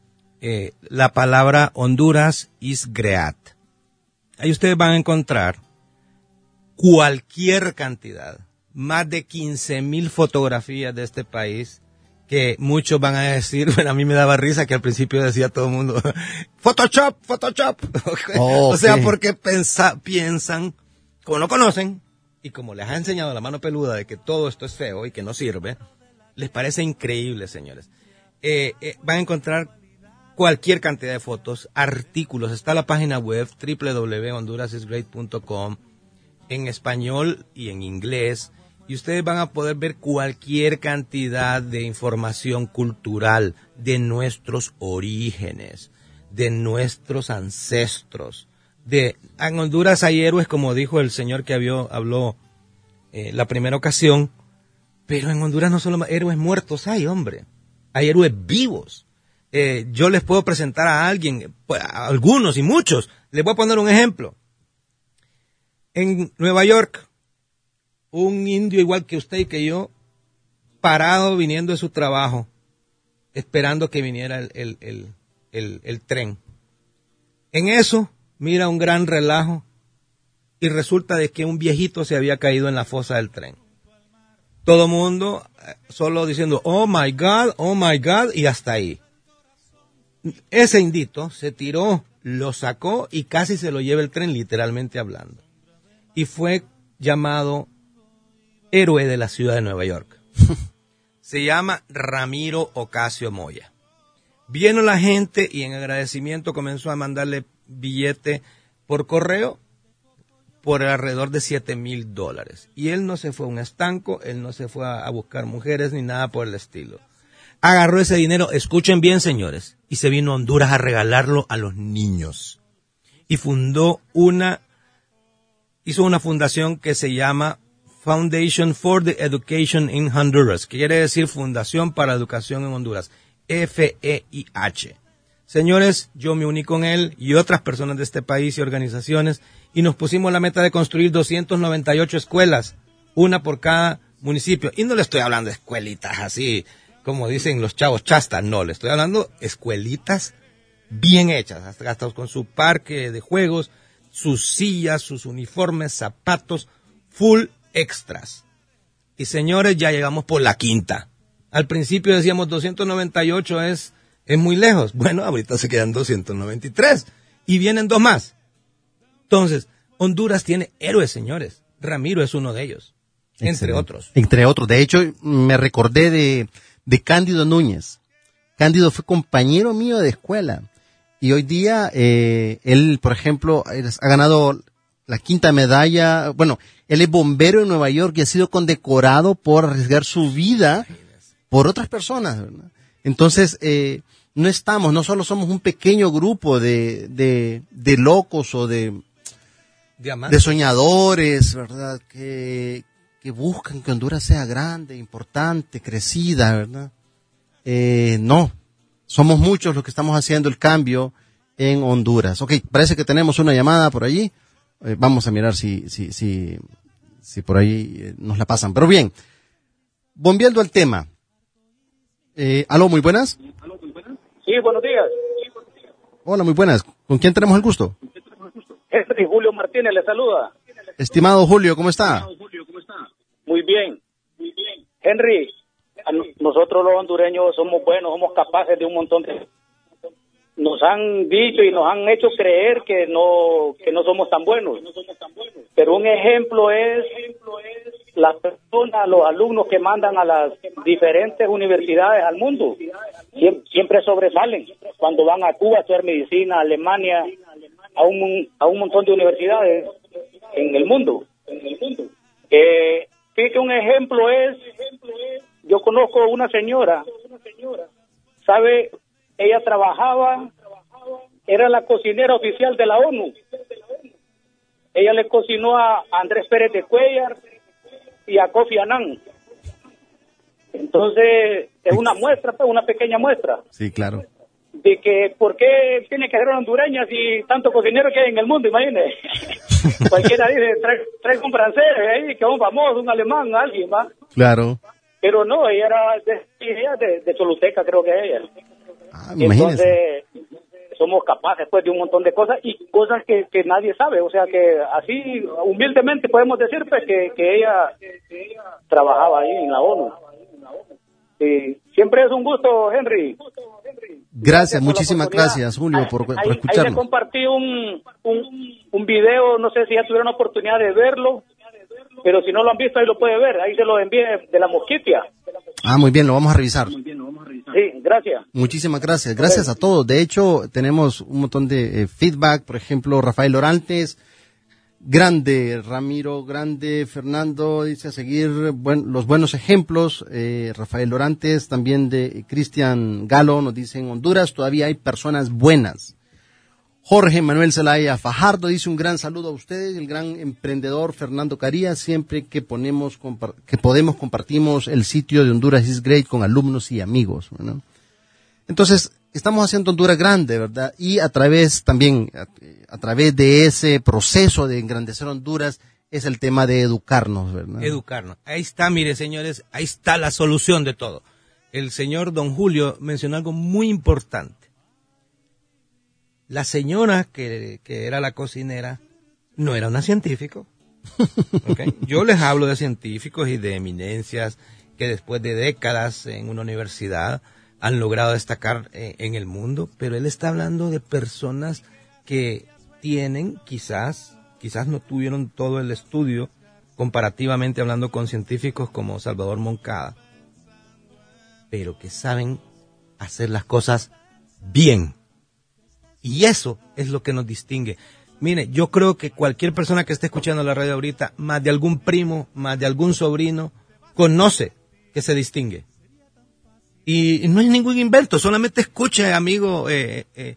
la palabra Honduras is great. Ahí ustedes van a encontrar cualquier cantidad, más de 15,000 fotografías de este país, que muchos van a decir, bueno, a mí me daba risa que al principio decía todo el mundo, Photoshop. O sea, porque piensan, como no conocen, y como les ha enseñado la mano peluda de que todo esto es feo y que no sirve, les parece increíble, señores. Van a encontrar cualquier cantidad de fotos, artículos. Está la página web www.hondurasisgreat.com en español y en inglés. Y ustedes van a poder ver cualquier cantidad de información cultural de nuestros orígenes, de nuestros ancestros. En Honduras hay héroes, como dijo el señor que habló la primera ocasión, pero en Honduras no solo héroes muertos hay, hombre. Hay héroes vivos. Yo les puedo presentar a alguien, a algunos y muchos. Les voy a poner un ejemplo. En Nueva York, un indio igual que usted y que yo, parado viniendo de su trabajo, esperando que viniera el tren. En eso, mira un gran relajo y resulta de que un viejito se había caído en la fosa del tren. Todo mundo solo diciendo, oh my God, y hasta ahí. Ese indito se tiró, lo sacó y casi se lo lleva el tren, literalmente hablando. Y fue llamado héroe de la ciudad de Nueva York. Se llama Ramiro Ocasio Moya. Vino la gente y en agradecimiento comenzó a mandarle billete por correo por alrededor de $7,000. Y él no se fue a un estanco, él no se fue a buscar mujeres ni nada por el estilo. Agarró ese dinero, escuchen bien señores, y se vino a Honduras a regalarlo a los niños. Y hizo una fundación que se llama Foundation for the Education in Honduras, que quiere decir Fundación para la Educación en Honduras, FEIH. Señores, yo me uní con él y otras personas de este país y organizaciones y nos pusimos la meta de construir 298 escuelas, una por cada municipio. Y no le estoy hablando de escuelitas así, como dicen los chavos chastas, no, le estoy hablando de escuelitas bien hechas, hasta con su parque de juegos, sus sillas, sus uniformes, zapatos, full extras. Y señores, ya llegamos por la quinta. Al principio decíamos 298 es muy lejos. Bueno, ahorita se quedan 293 y vienen 2 más. Entonces, Honduras tiene héroes, señores. Ramiro es uno de ellos, entre otros. Entre otros. De hecho, me recordé de Cándido Núñez. Cándido fue compañero mío de escuela y hoy día él, por ejemplo, ha ganado la 5ª medalla. Bueno, él es bombero en Nueva York y ha sido condecorado por arriesgar su vida por otras personas, ¿verdad? Entonces, no solo somos un pequeño grupo de locos o de soñadores, ¿verdad? Que buscan que Honduras sea grande, importante, crecida, ¿verdad? No, somos muchos los que estamos haciendo el cambio en Honduras. Ok, parece que tenemos una llamada por allí. Vamos a mirar si por ahí nos la pasan. Pero bien, volviendo al tema. Aló, muy buenas. Sí, buenos días. Hola, muy buenas. ¿Con quién tenemos el gusto? Henry Julio Martínez le saluda. Estimado Julio, ¿cómo está? Muy bien. Henry, nosotros los hondureños somos buenos, somos capaces de un montón de... Nos han dicho y nos han hecho creer que no somos tan buenos. Pero un ejemplo es las personas, los alumnos que mandan a las diferentes universidades al mundo. Siempre sobresalen. Cuando van a Cuba a estudiar medicina, a Alemania, a un montón de universidades en el mundo. Fíjate, un ejemplo es, yo conozco una señora, ¿sabe? Ella trabajaba, era la cocinera oficial de la ONU. Ella le cocinó a Andrés Pérez de Cuellar y a Kofi Annan. Entonces, es una muestra, pues, una pequeña muestra. Sí, claro. De que, ¿por qué tiene que ser hondureña si tanto cocinero que hay en el mundo? Imagínese. Cualquiera dice, trae un francés ahí, que es un famoso, un alemán, alguien, ¿va? Claro. Pero no, ella era de Choluteca, creo que ella. Entonces, somos capaces pues de un montón de cosas y cosas que nadie sabe, o sea que así humildemente podemos decir pues que ella trabajaba ahí en la ONU. Siempre es un gusto, Henry. Gracias, muchísimas gracias, Julio, por escucharnos. Ahí le compartí un video, no sé si ya tuvieron oportunidad de verlo, pero si no lo han visto ahí lo puede ver, ahí se lo envié de la Mosquitia. Muy bien, lo vamos a revisar. Sí, Gracias. Muchísimas gracias. Gracias a todos. De hecho, tenemos un montón de feedback. Por ejemplo, Rafael Orantes, grande. Ramiro, grande. Fernando dice a seguir los buenos ejemplos. Rafael Orantes, también de Cristian Galo, nos dice: en Honduras todavía hay personas buenas. Jorge Manuel Zelaya Fajardo dice: un gran saludo a ustedes. El gran emprendedor Fernando Carías: siempre que podemos compartimos el sitio de Honduras is Great con alumnos y amigos, ¿no? Entonces, estamos haciendo Honduras grande, ¿verdad? Y a través de ese proceso de engrandecer Honduras es el tema de educarnos, ¿verdad? Educarnos. Ahí está, mire, señores, ahí está la solución de todo. El señor don Julio mencionó algo muy importante. La señora que era la cocinera no era una científica. ¿Okay? Yo les hablo de científicos y de eminencias que después de décadas en una universidad han logrado destacar en el mundo, pero él está hablando de personas que tienen, quizás no tuvieron todo el estudio, comparativamente hablando con científicos como Salvador Moncada, pero que saben hacer las cosas bien. Y eso es lo que nos distingue. Mire, yo creo que cualquier persona que esté escuchando la radio ahorita, más de algún primo, más de algún sobrino, conoce que se distingue. Y no hay ningún invento, solamente escuche, amigo, que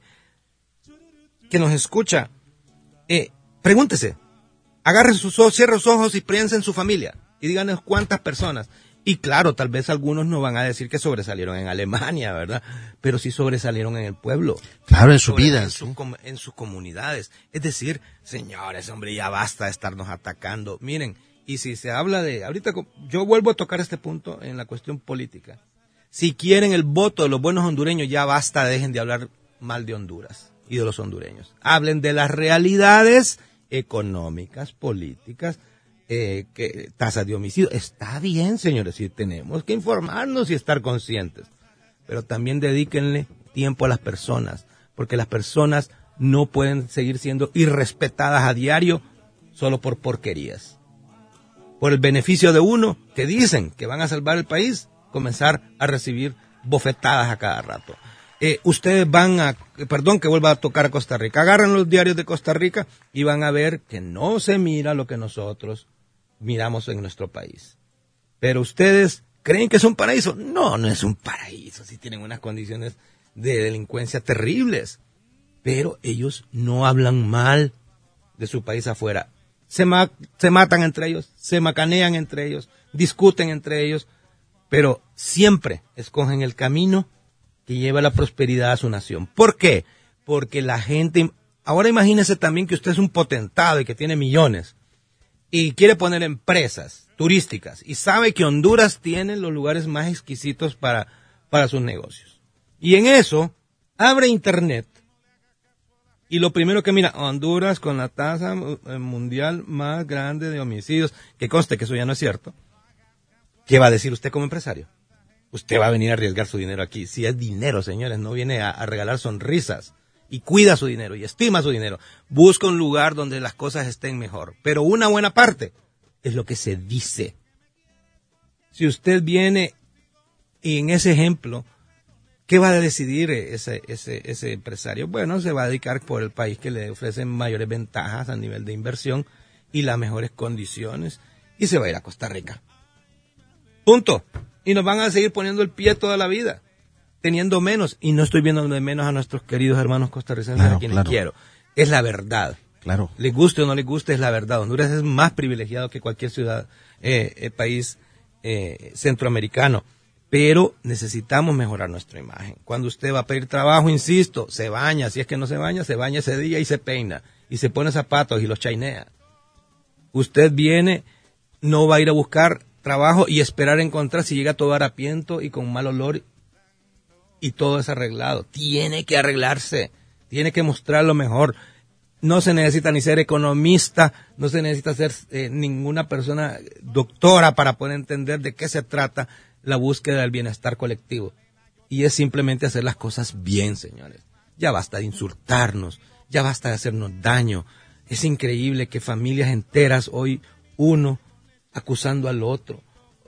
nos escucha. Pregúntese, cierre los ojos y piense en su familia y díganos cuántas personas. Y claro, tal vez algunos no van a decir que sobresalieron en Alemania, ¿verdad? Pero sí sobresalieron en el pueblo. Claro, en su vida. En sus comunidades. Es decir, señores, hombre, ya basta de estarnos atacando. Miren, y si se habla de... Ahorita yo vuelvo a tocar este punto en la cuestión política. Si quieren el voto de los buenos hondureños, ya basta, dejen de hablar mal de Honduras y de los hondureños. Hablen de las realidades económicas, políticas, tasas de homicidio. Está bien, señores, sí, tenemos que informarnos y estar conscientes, pero también dedíquenle tiempo a las personas, porque las personas no pueden seguir siendo irrespetadas a diario solo por porquerías. Por el beneficio de uno, que dicen que van a salvar el país, comenzar a recibir bofetadas a cada rato. Ustedes perdón que vuelva a tocar a Costa Rica, agarran los diarios de Costa Rica y van a ver que no se mira lo que nosotros miramos en nuestro país. Pero ustedes creen que es un paraíso. No, no es un paraíso, si tienen unas condiciones de delincuencia terribles. Pero ellos no hablan mal de su país afuera. Se matan entre ellos, se macanean entre ellos, discuten entre ellos, pero siempre escogen el camino que lleva la prosperidad a su nación. ¿Por qué? Porque la gente... Ahora imagínese también que usted es un potentado y que tiene millones y quiere poner empresas turísticas y sabe que Honduras tiene los lugares más exquisitos para sus negocios. Y en eso abre internet y lo primero que mira, Honduras con la tasa mundial más grande de homicidios, que conste que eso ya no es cierto. ¿Qué va a decir usted como empresario? Usted va a venir a arriesgar su dinero aquí. Si es dinero, señores, no viene a regalar sonrisas. Y cuida su dinero y estima su dinero. Busca un lugar donde las cosas estén mejor. Pero una buena parte es lo que se dice. Si usted viene y en ese ejemplo, ¿qué va a decidir ese empresario? Bueno, se va a dedicar por el país que le ofrece mayores ventajas a nivel de inversión y las mejores condiciones y se va a ir a Costa Rica. Punto. Y nos van a seguir poniendo el pie toda la vida, teniendo menos. Y no estoy viendo de menos a nuestros queridos hermanos costarricenses, a quienes quiero. Es la verdad. Claro. Les guste o no les guste, es la verdad. Honduras es más privilegiado que cualquier ciudad, país centroamericano. Pero necesitamos mejorar nuestra imagen. Cuando usted va a pedir trabajo, insisto, se baña. Si es que no se baña ese día y se peina. Y se pone zapatos y los chainea. Usted viene, no va a ir a buscar trabajo y esperar encontrar si llega todo harapiento y con mal olor y todo es arreglado. Tiene que arreglarse, tiene que mostrar lo mejor. No se necesita ni ser economista, no se necesita ser ninguna persona doctora para poder entender de qué se trata la búsqueda del bienestar colectivo. Y es simplemente hacer las cosas bien, señores. Ya basta de insultarnos, ya basta de hacernos daño. Es increíble que familias enteras hoy, uno acusando al otro,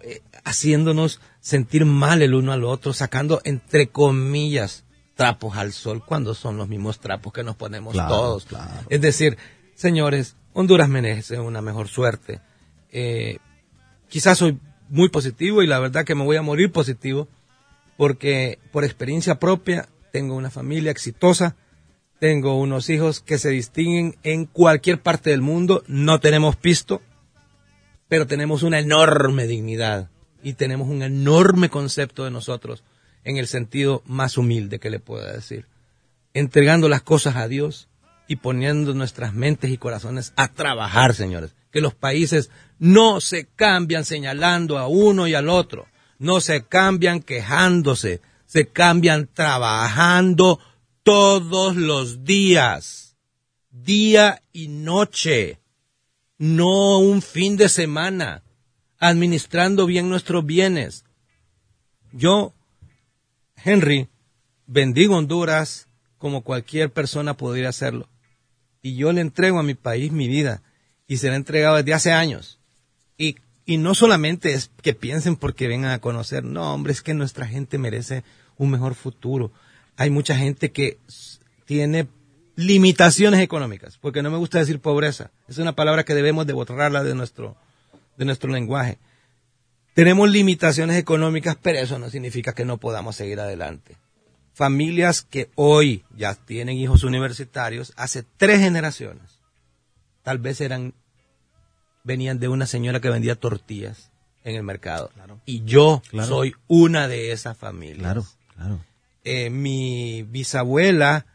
haciéndonos sentir mal el uno al otro, sacando entre comillas trapos al sol cuando son los mismos trapos que nos ponemos todos. Claro. Es decir, señores, Honduras merece una mejor suerte. Quizás soy muy positivo y la verdad que me voy a morir positivo porque por experiencia propia tengo una familia exitosa, tengo unos hijos que se distinguen en cualquier parte del mundo, no tenemos pisto, pero tenemos una enorme dignidad y tenemos un enorme concepto de nosotros en el sentido más humilde que le pueda decir, entregando las cosas a Dios y poniendo nuestras mentes y corazones a trabajar, señores. Que los países no se cambian señalando a uno y al otro, no se cambian quejándose, se cambian trabajando todos los días, día y noche, no un fin de semana, administrando bien nuestros bienes. Yo, Henry, bendigo Honduras como cualquier persona podría hacerlo. Y yo le entrego a mi país mi vida. Y se la he entregado desde hace años. Y no solamente es que piensen porque vengan a conocer. No, hombre, es que nuestra gente merece un mejor futuro. Hay mucha gente que tiene limitaciones económicas. Porque no me gusta decir pobreza. Es una palabra que debemos de borrarla de nuestro lenguaje. Tenemos limitaciones económicas, pero eso no significa que no podamos seguir adelante. Familias que hoy ya tienen hijos universitarios, hace 3 generaciones, tal vez venían de una señora que vendía tortillas en el mercado. Claro. Y yo soy una de esas familias. Claro, claro. Mi bisabuela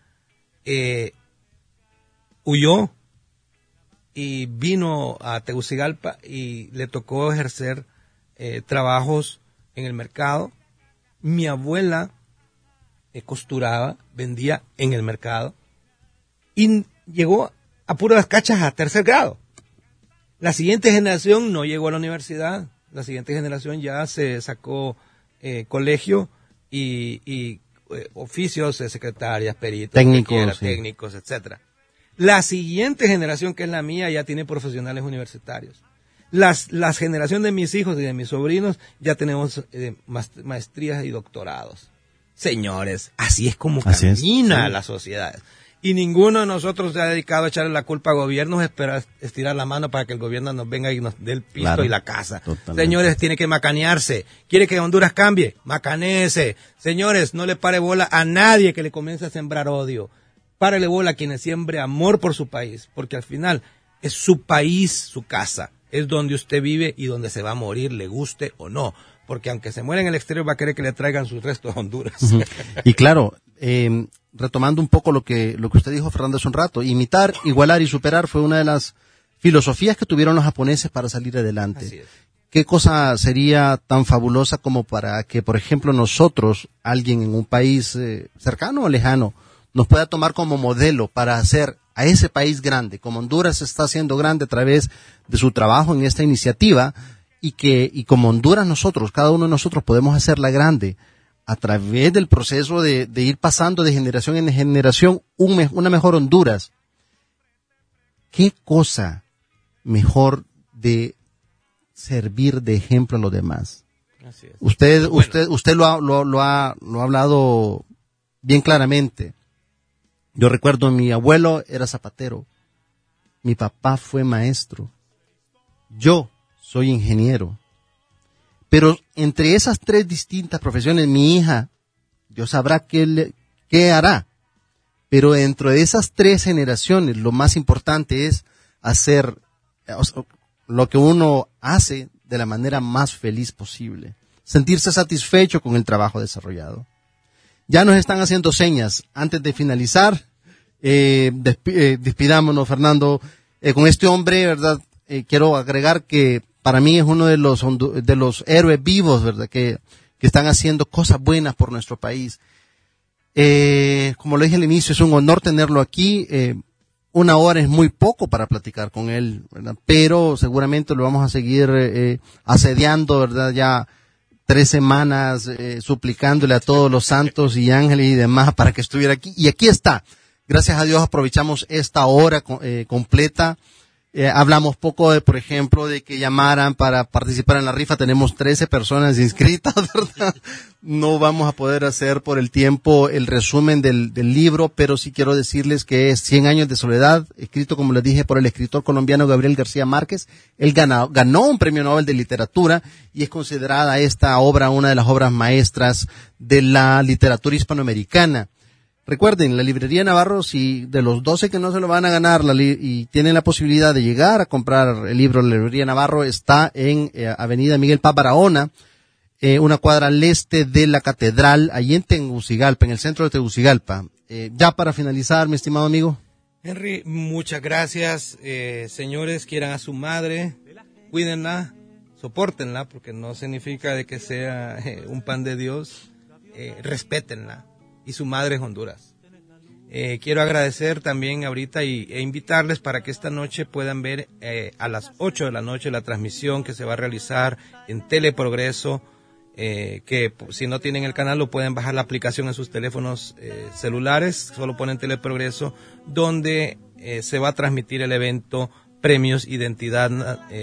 huyó y vino a Tegucigalpa y le tocó ejercer trabajos en el mercado. Mi abuela costuraba, vendía en el mercado y llegó a puras cachas a 3er grado. La siguiente generación no llegó a la universidad, la siguiente generación ya se sacó colegio y oficios de secretarias, peritos, técnicos, etcétera. La siguiente generación, que es la mía, ya tiene profesionales universitarios. Las generaciones de mis hijos y de mis sobrinos ya tenemos maestrías y doctorados. Señores, así es como camina la sociedad. Y ninguno de nosotros se ha dedicado a echarle la culpa a gobiernos, esperar estirar la mano para que el gobierno nos venga y nos dé el pisto y la casa. Totalmente. Señores, tiene que macanearse. ¿Quiere que Honduras cambie? Macaneese. Señores, no le pare bola a nadie que le comience a sembrar odio. Párele bola a quienes siembre amor por su país, porque al final es su país, su casa. Es donde usted vive y donde se va a morir, le guste o no. Porque aunque se muera en el exterior, va a querer que le traigan sus restos a Honduras. Uh-huh. Y claro, retomando un poco lo que usted dijo, Fernando, hace un rato, imitar, igualar y superar fue una de las filosofías que tuvieron los japoneses para salir adelante. Así es. ¿Qué cosa sería tan fabulosa como para que, por ejemplo, nosotros, alguien en un país cercano o lejano, nos pueda tomar como modelo para hacer a ese país grande, como Honduras está haciendo grande a través de su trabajo en esta iniciativa, y como Honduras nosotros, cada uno de nosotros podemos hacerla grande a través del proceso de ir pasando de generación en generación una mejor Honduras. ¿Qué cosa mejor de servir de ejemplo a los demás? Así es. Usted lo ha hablado bien claramente. Yo recuerdo, mi abuelo era zapatero, mi papá fue maestro, yo soy ingeniero, pero entre esas 3 distintas profesiones, mi hija, Dios sabrá qué hará, pero dentro de esas 3 generaciones, lo más importante es hacer lo que uno hace de la manera más feliz posible, sentirse satisfecho con el trabajo desarrollado. Ya nos están haciendo señas. Antes de finalizar, despidámonos, Fernando, con este hombre, ¿verdad? Quiero agregar que para mí es uno de los héroes vivos, ¿verdad? Que están haciendo cosas buenas por nuestro país. Como lo dije al inicio, es un honor tenerlo aquí. 1 hora es muy poco para platicar con él, ¿verdad? Pero seguramente lo vamos a seguir asediando, ¿verdad? Ya 3 semanas suplicándole a todos los santos y ángeles y demás para que estuviera aquí. Y aquí está. Gracias a Dios aprovechamos esta hora completa Hablamos poco de, por ejemplo, de que llamaran para participar en la rifa. Tenemos 13 personas inscritas, ¿verdad? No vamos a poder hacer por el tiempo el resumen del libro, pero sí quiero decirles que es 100 años de soledad, escrito, como les dije, por el escritor colombiano Gabriel García Márquez. Él ganó un premio Nobel de literatura y es considerada esta obra una de las obras maestras de la literatura hispanoamericana. Recuerden, la librería Navarro, si de los 12 que no se lo van a ganar y tienen la posibilidad de llegar a comprar el libro, la librería Navarro está en Avenida Miguel Paz Barahona, una cuadra al este de la Catedral, allí en Tegucigalpa, en el centro de Tegucigalpa. Ya para finalizar, mi estimado amigo. Henry, muchas gracias. Señores, quieran a su madre, cuídenla, sopórtenla, porque no significa de que sea un pan de Dios, respétenla. Y su madre es Honduras. Quiero agradecer también ahorita e invitarles para que esta noche puedan ver a las 8 de la noche la transmisión que se va a realizar en Teleprogreso, que si no tienen el canal lo pueden bajar la aplicación en sus teléfonos celulares, solo ponen Teleprogreso, donde se va a transmitir el evento Premios Identidad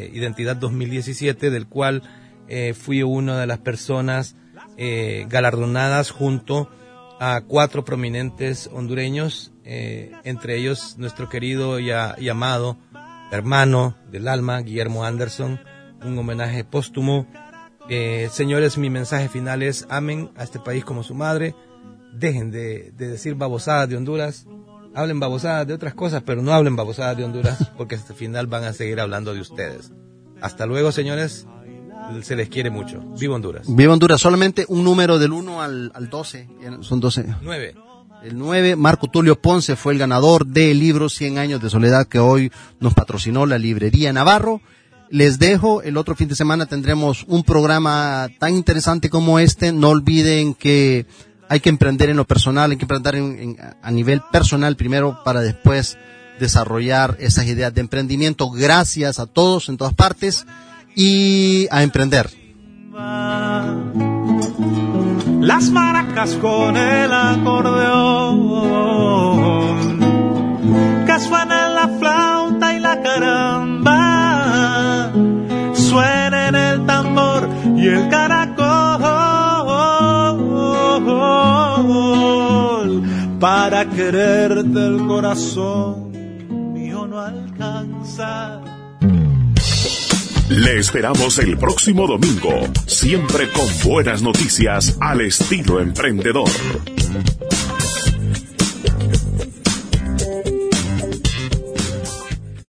2017, del cual fui una de las personas galardonadas junto a 4 prominentes hondureños, entre ellos nuestro querido y amado hermano del alma, Guillermo Anderson, un homenaje póstumo. Señores, mi mensaje final es: amen a este país como su madre, dejen de decir babosadas de Honduras, hablen babosadas de otras cosas, pero no hablen babosadas de Honduras, porque hasta el final van a seguir hablando de ustedes. Hasta luego, señores. Se les quiere mucho. Viva Honduras. Viva Honduras. Solamente un número del 1 al 12. Son 12. 9. El 9, Marco Tulio Ponce fue el ganador del libro 100 años de soledad que hoy nos patrocinó la librería Navarro. Les dejo, el otro fin de semana tendremos un programa tan interesante como este. No olviden que hay que emprender en lo personal, hay que emprender a nivel personal primero para después desarrollar esas ideas de emprendimiento. Gracias a todos en todas partes. Y a emprender. Las maracas con el acordeón, que suena la flauta y la caramba, suenen el tambor y el caracol, para quererte el corazón mío no alcanza. Le esperamos el próximo domingo, siempre con buenas noticias al estilo emprendedor.